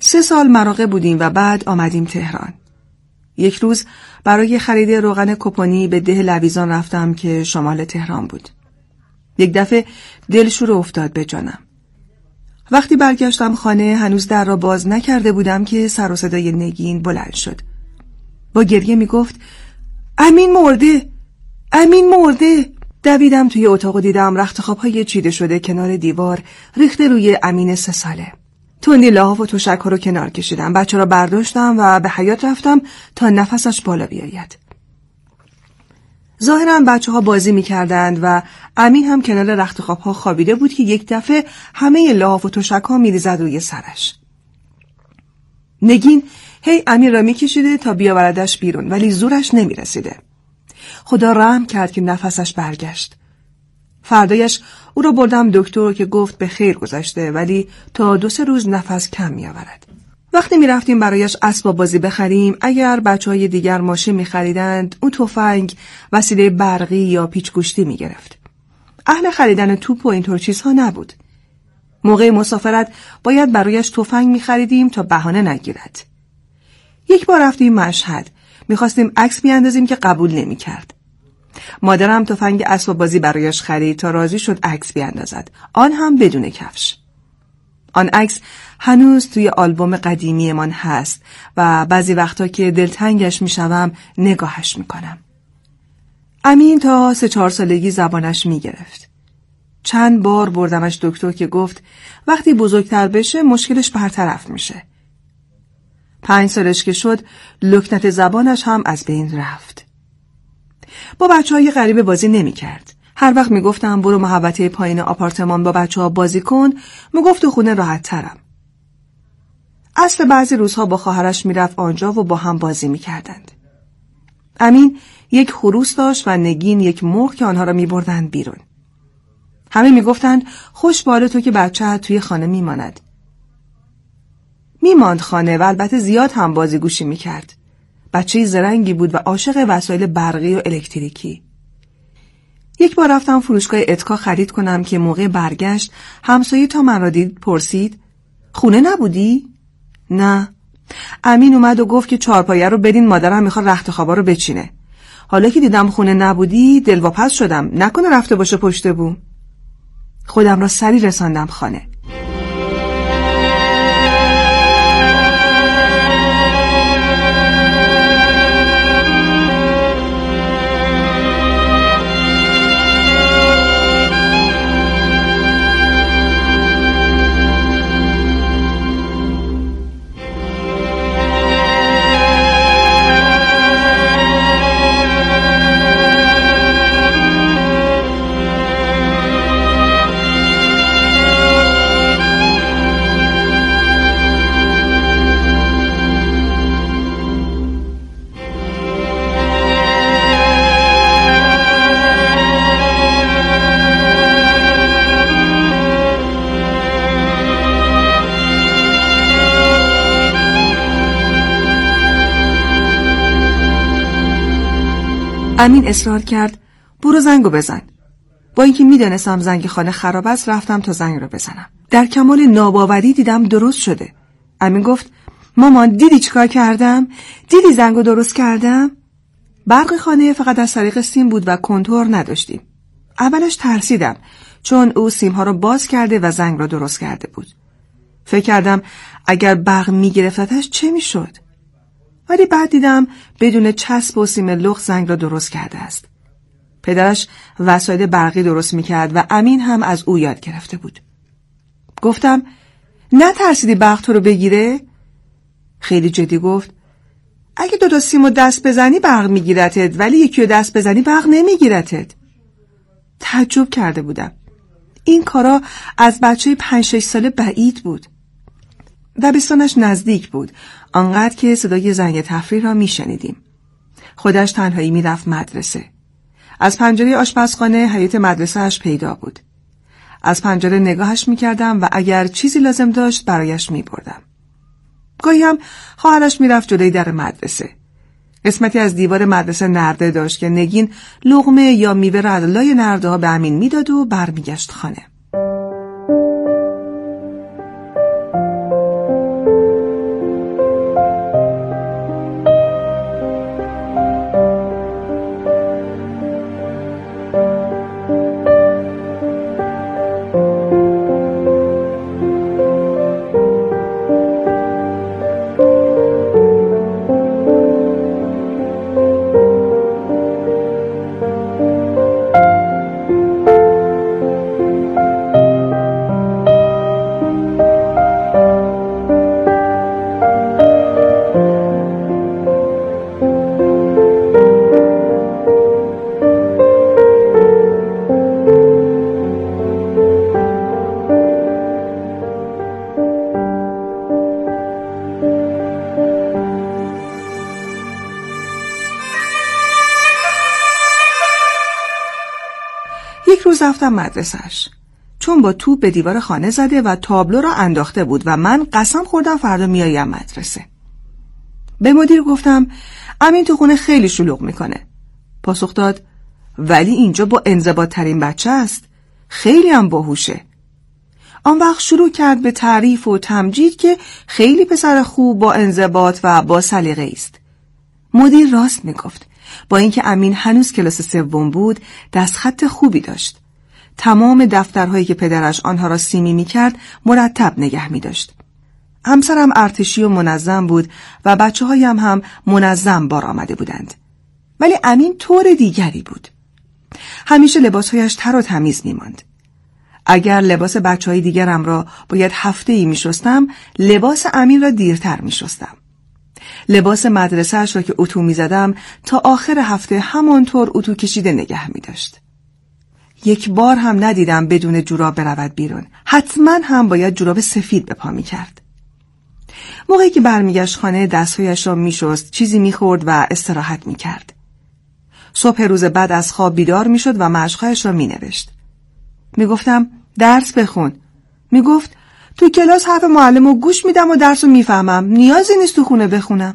3 سال مراغه بودیم و بعد آمدیم تهران. یک روز برای خرید روغن کپونی به ده لویزان رفتم که شمال تهران بود. یک دفعه دلشور افتاد به جانم. وقتی برگشتم خانه هنوز در را باز نکرده بودم که سر و صدای نگین بلند شد. با گریه می گفت امین مرده! امین مرده! دویدم توی اتاق و دیدم رخت خواب‌های چیده شده کنار دیوار ریخته روی امین 3 ساله. تندی لحاف و تشک‌ها رو کنار کشیدم. بچه را برداشتم و به حیاط رفتم تا نفسش بالا بیاید. ظاهراً بچه‌ها بازی می‌کردند و امین هم کنار رخت خواب‌ها خوابیده بود که یک دفعه همه لحاف و تشک‌ها می‌ریزد روی سرش. نگین هی امین را می‌کشیده تا بیاوردش بیرون ولی زورش نمی‌رسیده. خدا رحم کرد که نفسش برگشت. فردایش او را بردم دکتر که گفت به خیر گذشته ولی تا 2-3 روز نفس کم می‌آورد. وقتی می رفتیم برایش اسباب بازی بخریم، اگر بچه‌های دیگر ماشین می خریدند، اون تفنگ، وسیله برقی یا پیچ‌گوشتی می گرفت. اهل خریدن توپ و اینطور چیزها نبود. موقع مسافرت باید برایش تفنگ می خریدیم تا بهانه نگیرد. یک بار رفتیم مشهد، می خواستیم عکس بیاندازیم که قبول نمی کرد. مادرم تفنگ اسباب بازی برایش خرید تا راضی شد عکس بیاندازد، آن هم بدون کفش. آن عکس هنوز توی آلبوم قدیمی من هست و بعضی وقتا که دلتنگش میشوم نگاهش میکنم. امین تا 3-4 سالگی زبانش میگرفت. چند بار بردمش دکتر که گفت وقتی بزرگتر بشه مشکلش برطرف میشه. 5 سالش که شد لکنت زبانش هم از بین رفت. با بچه‌های غریبه بازی نمیکرد. هر وقت میگفتم برو محوطه پایین آپارتمان با بچه‌ها بازی کن، میگفت تو خونه راحت ترم. اصل بعضی روزها با خواهرش میرفت آنجا و با هم بازی میکردند. امین یک خروس داشت و نگین یک مرغ که آنها را میبردند بیرون. همه میگفتند خوش بال تو که بچه‌ت توی خانه میماند. میماند خانه و البته زیاد هم بازی گوشی میکرد. بچه زرنگی بود و عاشق وسایل برقی و الکتریکی. یک بار رفتم فروشگاه اتکا خرید کنم که موقع برگشت همسایه تا من را دید پرسید خونه نبودی؟ نه. امین اومد و گفت که 4 رو بدین مادرم میخواد رخت خوابا رو بچینه. حالا که دیدم خونه نبودی دلواپس شدم، نکنه رفته باشه پشت بوم. خودم را سری رساندم خانه. امین اصرار کرد برو زنگو بزن. با اینکه میدانستم زنگ خانه خراب است رفتم تا زنگ رو بزنم. در کمال ناباوری دیدم درست شده. امین گفت مامان دیدی چیکار کردم؟ دیدی زنگو درست کردم؟ برق خانه فقط از طریق سیم بود و کنتور نداشتیم. اولش ترسیدم چون او سیم‌ها رو باز کرده و زنگ رو درست کرده بود. فکر کردم اگر برق میگرفتش چه میشد؟ ولی بعد دیدم بدون چسب و سیم لخت زنگ را درست کرده است. پدرش وسایل برقی درست میکرد و امین هم از او یاد گرفته بود. گفتم نترسیدی برق تو رو بگیره؟ خیلی جدی گفت اگه 2 سیمو دست بزنی برق میگیرتت ولی یکی رو دست بزنی برق نمیگیرتت. تعجب کرده بودم. این کارا از بچه 5-6 ساله بعید بود. دبستانش نزدیک بود، آنقدر که صدای زنگ تفریح را میشنیدیم. خودش تنهایی میرفت مدرسه. از پنجره آشپزخانه حیاط مدرسه‌اش پیدا بود. از پنجره نگاهش میکردم و اگر چیزی لازم داشت برایش میبردم. گاهی هم خواهرش میرفت جلوی در مدرسه. قسمتی از دیوار مدرسه نرده داشت که نگین لقمه یا میوه را از لای نرده ها به امین میداد و برمیگشت خانه. روز رفتم مدرسه‌اش. چون با توپ به دیوار خانه زده و تابلو را انداخته بود و من قسم خوردم فردا میایم مدرسه. به مدیر گفتم امین تو خونه خیلی شلوغ میکنه. پاسخ داد ولی اینجا با انضباط ترین بچه است. خیلی هم باهوشه. آن وقت شروع کرد به تعریف و تمجید که خیلی پسر خوب با انضباط و با سلیقه است. مدیر راست میگفت. با اینکه امین هنوز کلاس سوم بود دستخط خوبی داشت. تمام دفترهایی که پدرش آنها را سیمی میکرد مرتب نگه میداشت. همسرم ارتشی و منظم بود و بچه‌هایم هم منظم بار آمده بودند. ولی امین طور دیگری بود. همیشه لباسهایش تر و تمیز میماند. اگر لباس بچه‌های دیگرم را باید هفته‌ای میشستم، لباس امین را دیرتر میشستم. لباس مدرسه‌اش را که اتو میزدم تا آخر هفته همانطور اتو کشیده نگه میداشت. یک بار هم ندیدم بدون جوراب برود بیرون. حتما هم باید جوراب سفید به پا میکرد. موقعی که برمیگشت خانه دستهایش را میشست، چیزی میخورد و استراحت میکرد. صبح روز بعد از خواب بیدار میشد و مشقهایش را مینوشت. میگفتم درس بخون. میگفت تو کلاس حرف معلم رو گوش میدم و درس رو میفهمم. نیازی نیست تو خونه بخونم.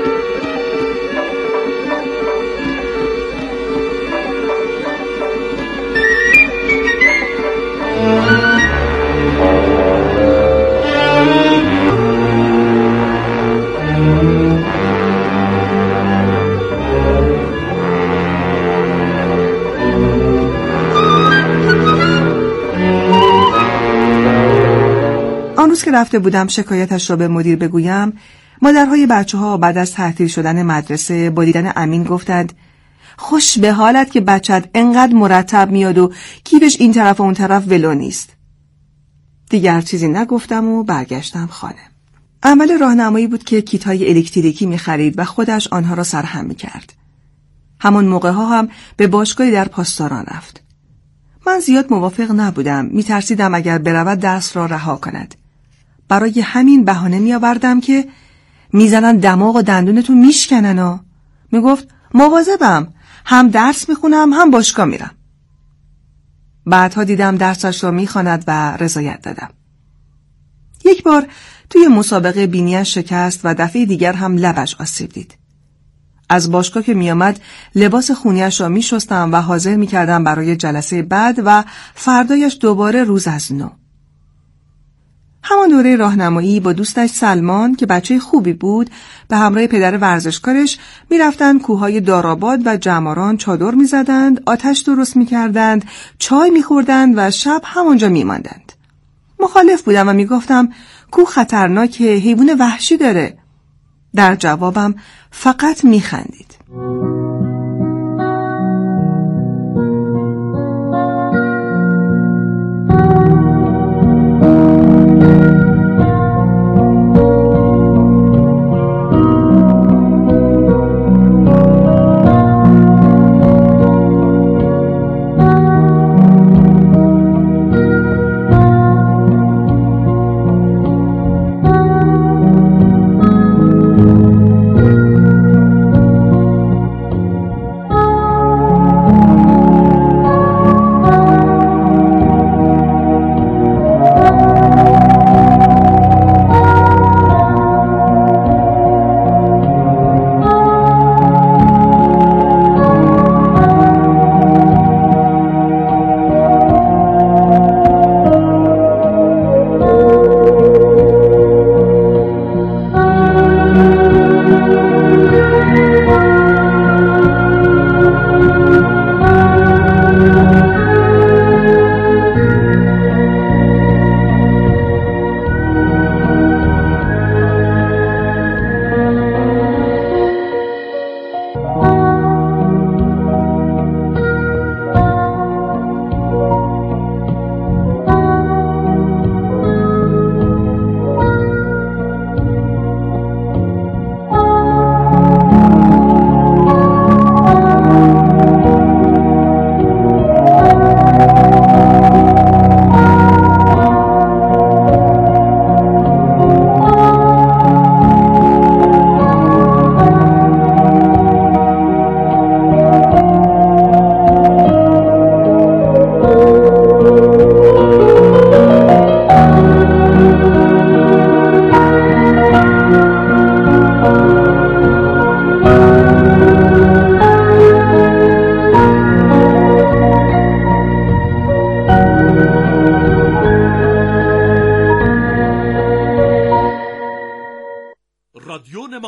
آن روز که رفته بودم شکایتش را به مدیر بگویم، مادرهای بچه‌ها بعد از تعطیل شدن مدرسه با دیدن امین گفتند خوش به حالت که بچت انقدر مرتب میاد و کیفش این طرف و اون طرف ولو نیست. دیگر چیزی نگفتم و برگشتم خانه. اول راهنمایی بود که کیت‌های الکتریکی می‌خرید و خودش آنها را سرهم می‌کرد. همان موقع‌ها هم به باشگاهی در پاسداران رفت. من زیاد موافق نبودم، می‌ترسیدم اگر برود درس را رها کند. برای همین بهانه می‌آوردم که میزنن دماغ و دندونتون میشکنن ها. میگفت مواظبم، هم درس میخونم هم باشگاه میرم. بعدها دیدم درسش را میخواند و رضایت دادم. یک بار توی مسابقه بینیش شکست و دفعه دیگر هم لبش آسیب دید. از باشگاه که میآمد لباس خونیش را میشستم و حاضر میکردم برای جلسه بعد و فردایش دوباره روز از نو. همان دوره راهنمایی با دوستش سلمان که بچه خوبی بود به همراه پدر ورزشکارش میرفتند کوههای داراباد و جماران چادر میزدند، آتش درست میکردند، چای میخوردند و شب همونجا میماندند. مخالف بودم و میگفتم کوه خطرناکه، حیوان وحشی داره. در جوابم فقط میخندید.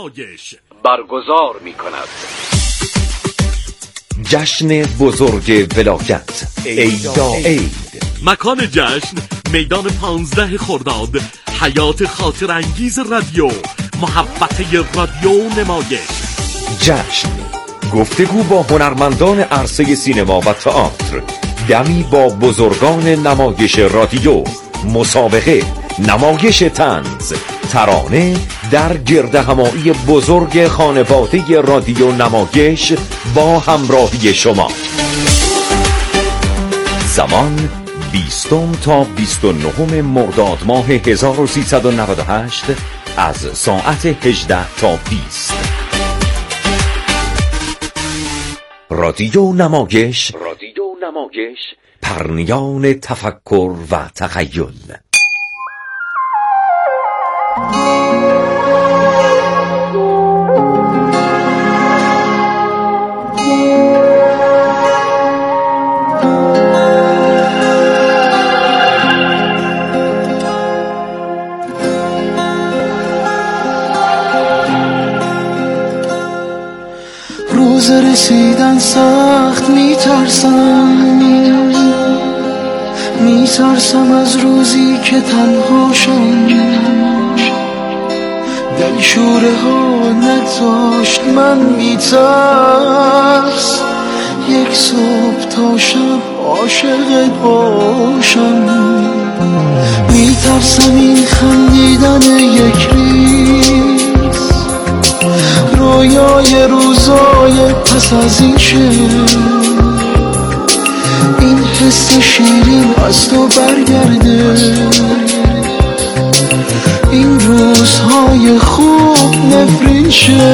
نمایش برگزار می‌کند. جشن بزرگ ولایت عید. مکان جشن میدان 15 خرداد، حیات خاطر انگیز رادیو، محبت رادیو نمایش. جشن، گفتگو با هنرمندان عرصه سینما و تئاتر، دمی با بزرگان نمایش رادیو، مسابقه، نمایش طنز، ترانه در گردهمایی بزرگ خانواده رادیو نمایش با همراهی شما. زمان 20 تا 29 مرداد ماه 1398 از ساعت 18 تا 20. رادیو نمایش، پرنیان تفکر و تخیل. روز رسیدن سخت میترسم از روزی که تنها شم. دلشوره ها نگذاشت من میترس یک صبح تا شب عاشقت باشم. میترسم این خندیدن یک ریز رویای روزای پس از این شه. این حس شیرین از تو برگرده، این روزهای خوب نفرین شه.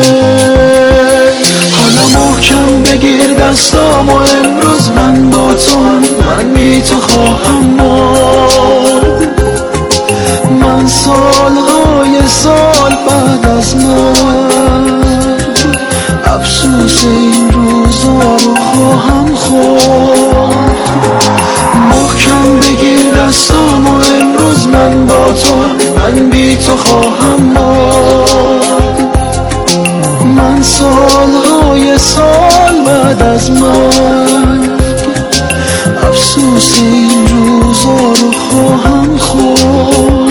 حالا محکم بگیر دستامو، امروز من با تو هم، من بی تو خواهم مرد. من سالهای سال بعد از مرد افسوس این روزا رو خواهم خورد. محکم بگیر دستامو، امروز من با تو، من بی تو خواهم مرد. من سالهای سال بعد از مرد افسوس این روزا رو خواهم خورد.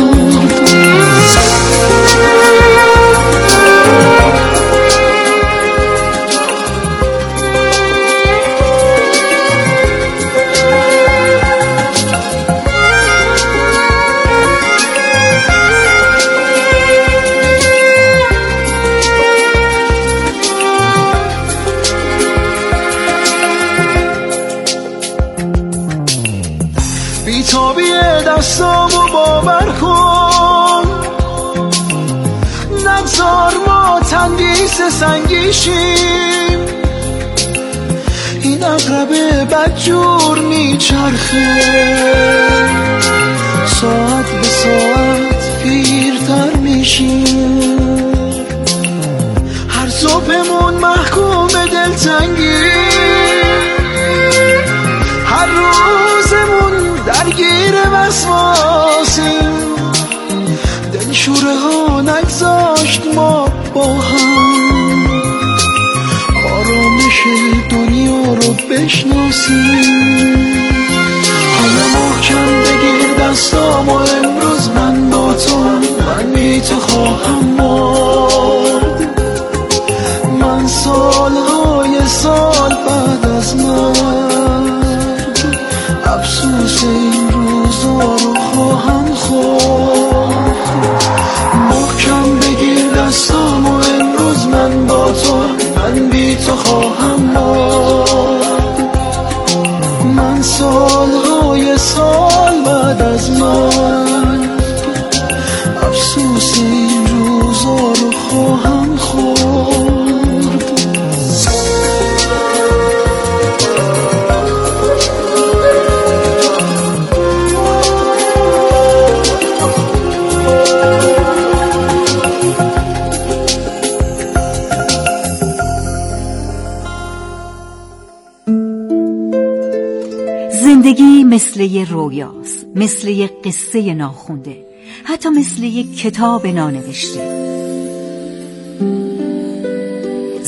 بیتابی دستامو باور کن، نگذار ما تندیس سنگی شیم. این عقرب بدجور میچرخه، ساعت به ساعت پیرتر میشیم. هر صبحمون محکوم دلتنگی، هر روزمون درگیر وسواسیم. دلشوره ها نگذاشت ما با هم آرامش دنیا رو بشناسیم. حالا محکم بگیر دستامو، امروز من با تو، من بی تو خواهم مرد. من سالهای سال بعد از مرد افسوس این روزا رو خواهم خورد. محکم بگیر دستامو، امروز من با تو، من بی تو خواهم مرد. من سالهای سال بعد از مرد افسوس این روزا رو خواهم خورد. زندگی مثل یه رویاست، مثل یه قصه ناخونده، حتی مثل یه کتاب نانوشته.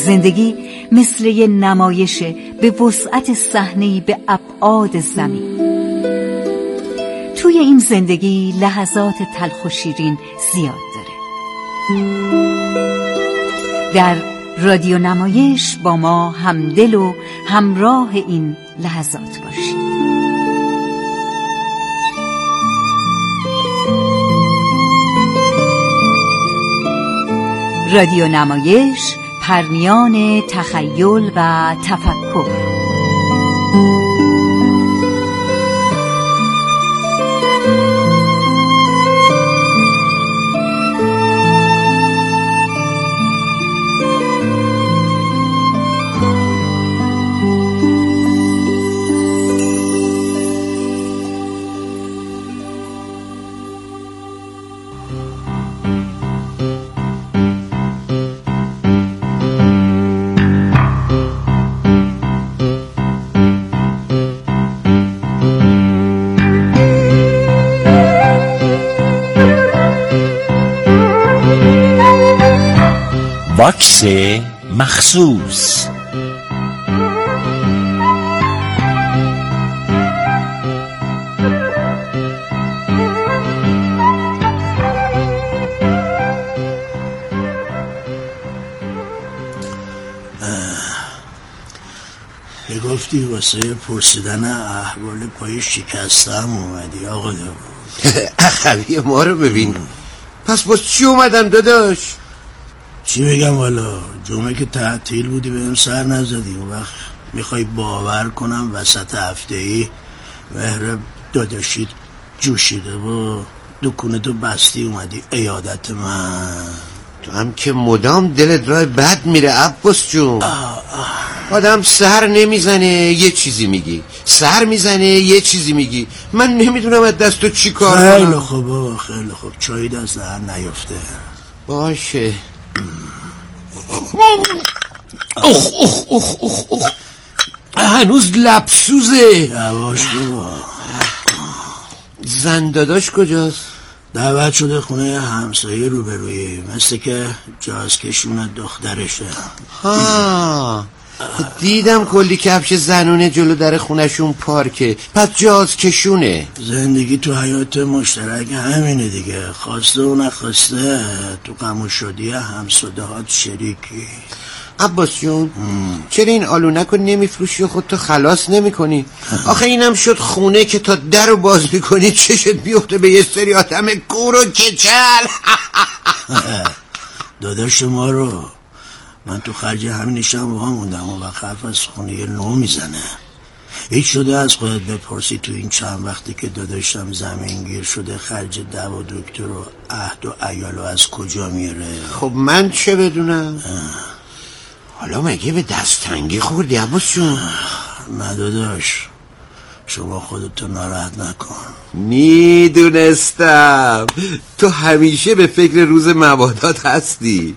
زندگی مثل یه نمایش به وسعت صحنه‌ای به ابعاد زمین. توی این زندگی لحظات تلخ و شیرین زیاد داره. در رادیو نمایش با ما همدل و همراه این لحظات باشید. رادیو نمایش، پرمیان تخیل و تفکر. واکس مخصوص. گفتی واسه پرسیدن احوال پای شکستم اومدی آقا داوود. اخوی ما رو ببین. پس باز چی اومدم داداش؟ چی بگم والا، جمعه که تعطیل بودی بهم سر نزدی. اون وقت میخوای باور کنم وسط هفته‌ای مهر داداشید جوشیده و دکونتو بستی اومدی عیادت من. تو هم که مدام دلت راه بد میره عباس جون. آدم سر نمیزنه یه چیزی میگی، سر میزنه یه چیزی میگی. من نمیدونم از دست تو چی کار کنم. خیلی خوب خیلی خوب، چایی دست دهن نیفته. باشه. اخ هنوز لبسوزه. یواش بابا. زن داداش کجاست؟ دعوت شده خونه همسایه روبرویی، مثل که جازکشون دخترشه. ها دیدم کلی کفش زنونه جلو در خونشون پارکه، پس جازکشونه. زندگی تو حیات مشترک همینه دیگه، خواسته و نخواسته تو غم و شادی همسودهات شریکی. عباس جون چرا این آلونک رو نمیفروشی و خودتو خلاص نمی کنی؟ آخه اینم شد خونه که تا در رو باز میکنی چشت بیفته به یه سری آدم کور و کچل. داداش ما رو من تو خرج همینشم وا موندم و حرف از خونه نو میزنه. هیچ شده از خودت بپرسی تو این چند وقتی که داداشم زمینگیر شده خرج دوا دکتر و عهد و عیالو از کجا میاره؟ خب من چه بدونم؟ حالا مگه به دست تنگی خوردی عباس جون؟ نه داداش، شما خودتو ناراحت نکن. میدونستم تو همیشه به فکر روز مبادات هستی.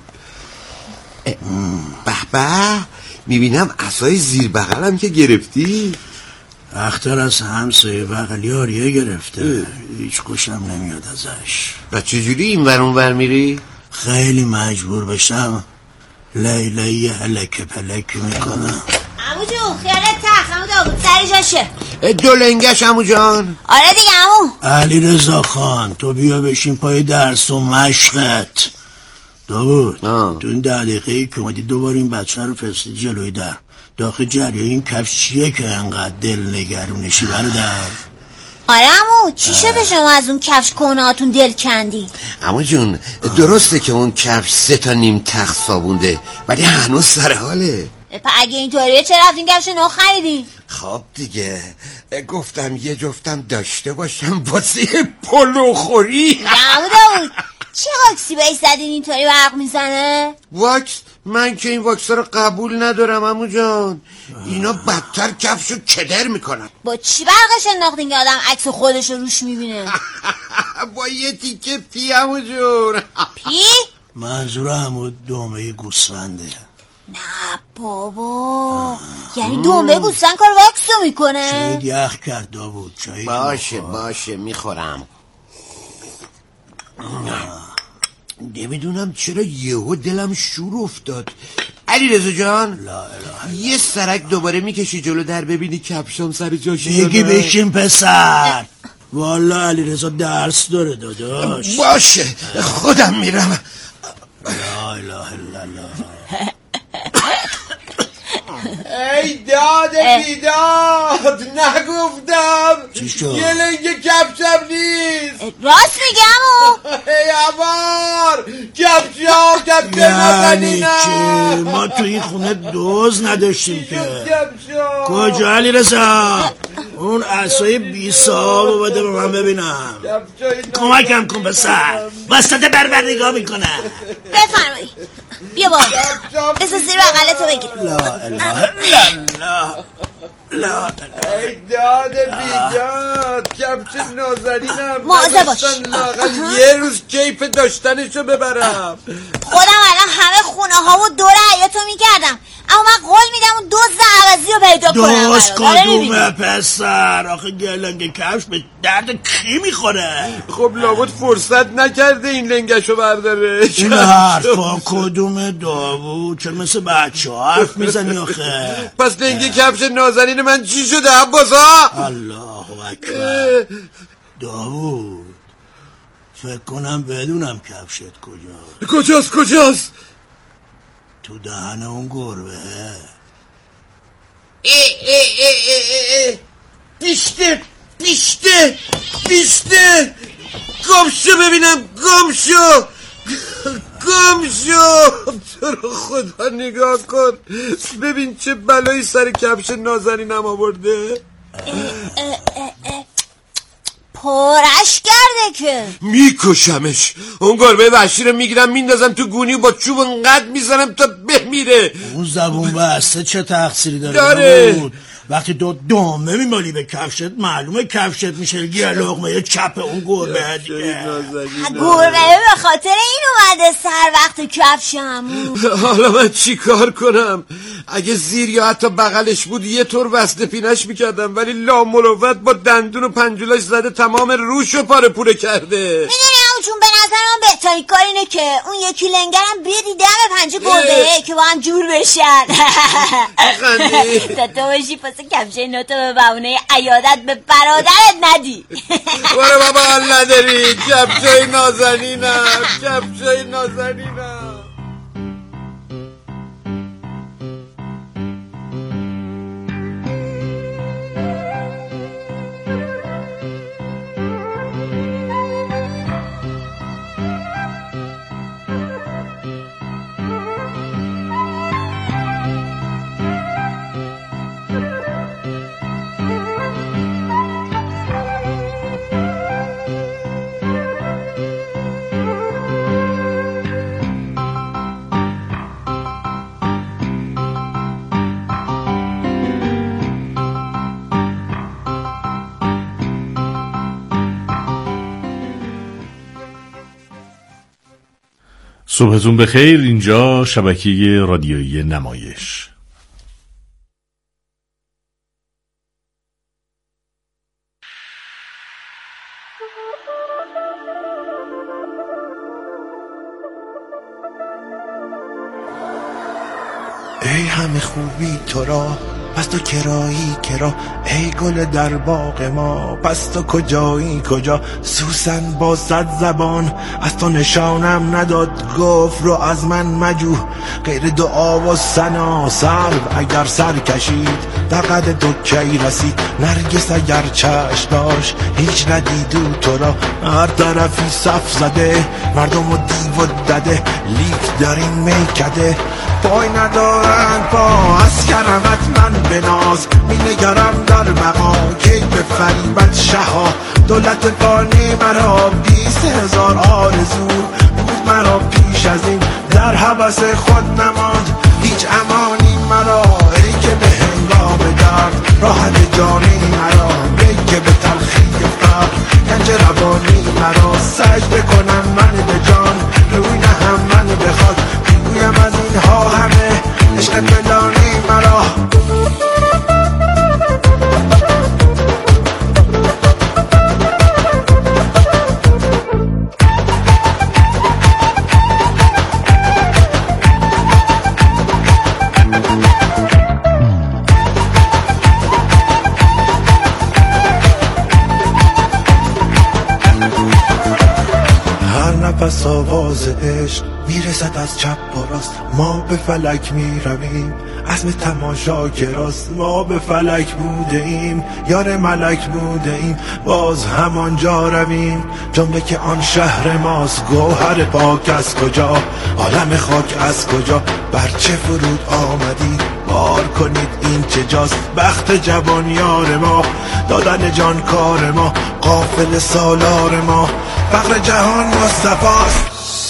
به میبینم عصای زیر بغلم که گرفتی. اختر از همسایه بغلی آریه گرفته. هیچ خوشم نمیاد ازش. و چجوری این ور اون ور میری؟ خیلی مجبور بشم لیلی هلک پلک میکنم. عمو جون خیالت تخت. عمو داوود سر جاشه. دو لنگش عمو جان. آره دیگه عمو. علیرضا خان تو بیا بشین پای درس و مشقت. داوود تو این 10 دقیقه‌ای که اومدی دوباره این بچه رو فرستی جلوی در. داخل جریه این کفش چیه که انقدر دل نگرونشی برادر؟ آره عمو، چی شده شما از اون کفش کهنه‌هاتون دل کندی؟ عمو جون درسته که اون کفش 3 تا نیم تخت صابونده ولی هنوز سر حاله. اگه اینطوریه چرا رفتین کفش نو خریدی؟ خب دیگه گفتم یه جفتم داشته باشم واسه پلو خوری. عمو داوود چه واکسی بهش زدین اینطوری برق میزنه؟ واکس؟ من که این واکس رو قبول ندارم عمو جان. اینا بدتر کفشو کدر میکنن. با چی برقش انداختین که آدم عکس خودش رو روش میبینه؟ با یه تیکه پی عمو جون. پی؟ منظور عمو دمه گوسفنده. نه بابا، یعنی دمه گوسفند کار واکسو میکنه؟ شاید یخ کرد داوود. باشه میخورم. نمیدونم چرا یهو دلم شور افتاد. علیرضا جان یه سرک دوباره میکشی جلو در ببینی کفشام سر جاش بگی بشین پسر. والا علیرضا درس داره داداش. باشه خودم میرم. لا اله الا الله. ای داد بیداد نگفتم چی شد؟ یه لنگ کفشم نیست. راست میگم ای عبار کفشم یعنی چی؟ ما تو این خونه دوز نداشتیم که. کجا علیرضا؟ اون عصای بی صاحب بده به من ببینم. کمکم کن پسر، وسط بربر نگاه میکنم. بفرمایی بیا با بسه زیر بغلتو بگیر. لا اله الا لا ای داد بیداد کفش نازنینم مواظب باش. لااقل یه روز کیف داشتنشو ببرم. خودم الان همه خونه ها و دور حیاطو میگردم، اما من قول میدم اون دزد عوضی رو پیدا کنم. دوست کدومه پسر؟ آخه گلنگ کفش به درد کی میخوره؟ خب لابد فرصت نکرده این لنگشو برداره. این حرفا کدومه داوود؟ چرا مثل بچه ها حرف میزنی آخه؟ پس لنگ کفش نازنین من چی شده عباسا؟ الله اکبر. داوود فکر کنم بدونم کفشت کجاست؟ تو دهن اون گربه. بیشته گمشو ببینم گمشو تو رو خدا نگاه کن ببین چه بلایی سر کفش نازنینم آورده. پرش کرده که میکشمش. اون گربه وحشی رو میگیرم میندازم تو گونی و با چوب انقدر میزنم تا بمیره. اون زبون بسته چه تقصیری داره؟ وقتی تو دامه میمالی به کفشت معلومه کفشت میشه یه لقمه چپ اون گربه دیگه. گربه به خاطر این اومده سر وقت کفشم. حالا من چی کار کنم؟ اگه زیر یا حتی بغلش بود یه طور وصله پینش میکردم، ولی لامروت با دندون و پنجولش زده تمام روشو پاره پوره کرده. میدونی چون به نظر من بهترین کار اینه که اون یکی لنگرم بیدی دم پنجه گربه که با هم جور بشن. تا تو باشی پس کفش نوتو به بهونه عیادت به برادرت ندی. برو بابا حال نداری. کفشای نازنینم. صبحتون بخیر. اینجا شبکه رادیویی نمایش. ای همه خوبی تو را پس تو کرایی کرا، ای گل در باغ ما پس تو کجایی کجا. سوسن با صد زبان از تو نشانم نداد، گفت رو از من مجو غیر دعا و ثنا. سرو اگر سر کشید در قد تو کی رسید، نرگس اگر چشم داشت هیچ ندیدو تو را. هر طرفی صف زده مردم و دیو و دده، لیک در این میکده پای ندارن پا. از کرمت من بناز می نگرم در بقا، کی به فریبت شها دولت فانی مرا. 20,000 آرزو بود مرا پیش از این، در حبس خود نماند هیچ امانی مرا. ای که به هنگام درد راحت جانی مرا، ای که به تلخی فقر گنج روانی مرا. سجده کنم من به جان روی نهم من بخواد، بگویم از اینها همه عشق فلانی مرا. نفس آواز عشق میرسد از چپ و راست. ما به فلک میرویم، عزم تماشا کراست. ما به فلک بوده ایم، یار ملک بوده ایم، باز همانجا رویم. جمله که آن شهر ماست، گوهر پاک از کجا، عالم خاک از کجا، بر چه فرود آمدید، بار کنید این چه جاست. بخت جوان یار ما، دادن جان کار ما، قافل سالار ما، فقر جهان مصطفاست.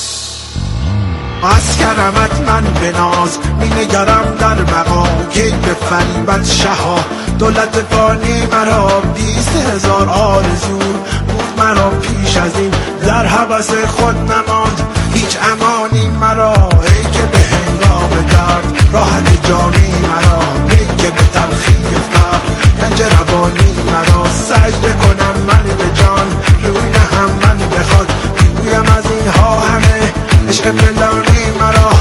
از کرمت من به ناز می نگرم در مقام، که به فریبت شها دولت فانی مرا. 20,000 آرزو بود مرا پیش از این، در هوس خود نماند هیچ امانی مرا. ای که به هنگام درد راحت جانی مرا، ای که به تلخی فقر گنج روانی مرا. سجده کنم من به جان، روی نهم من بخواد، بگویم از اینها همه عشق پنهانی مرا.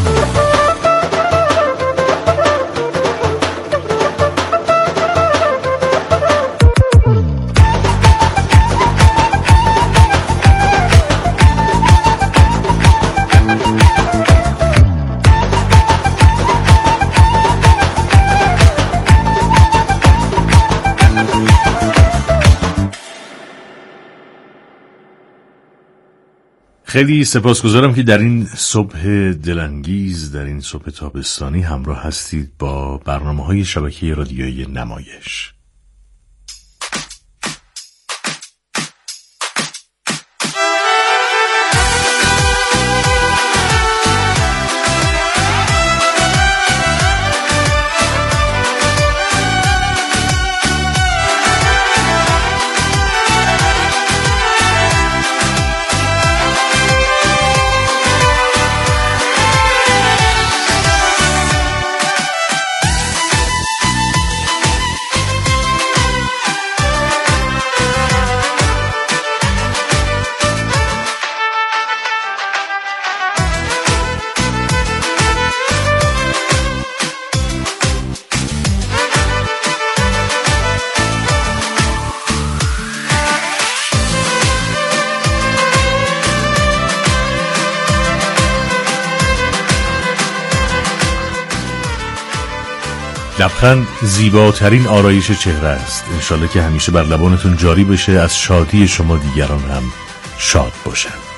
خیلی سپاسگزارم که در این صبح دلانگیز، در این صبح تابستانی همراه هستید با برنامه‌های شبکه رادیویی نمایش. لبخند زیباترین آرایش چهره است. انشالله که همیشه بر لبانتون جاری بشه، از شادی شما دیگران هم شاد باشند.